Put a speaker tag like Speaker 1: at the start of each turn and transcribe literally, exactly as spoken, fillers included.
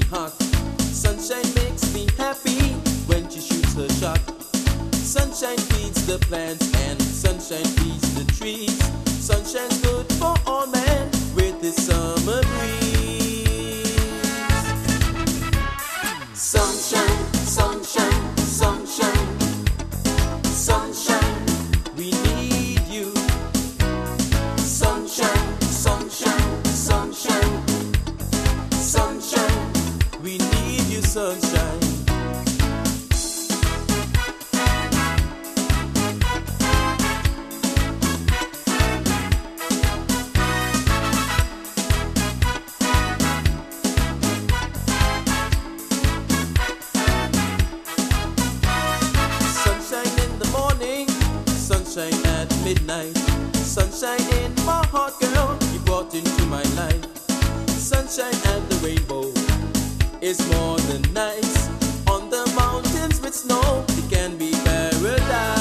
Speaker 1: hot. Sunshine makes me happy when she shoots her shot. Sunshine feeds the plants and sunshine feeds the trees. Sunshine's good for all men with the summer breeze. Sunshine, sunshine, sunshine, sunshine, we need you. Sunshine, sunshine, sunshine, sunshine, we need you, sunshine. Sunshine at midnight, sunshine in my heart, girl, you brought into my life. Sunshine and the rainbow is more than nice. On the mountains with snow, it can be paradise.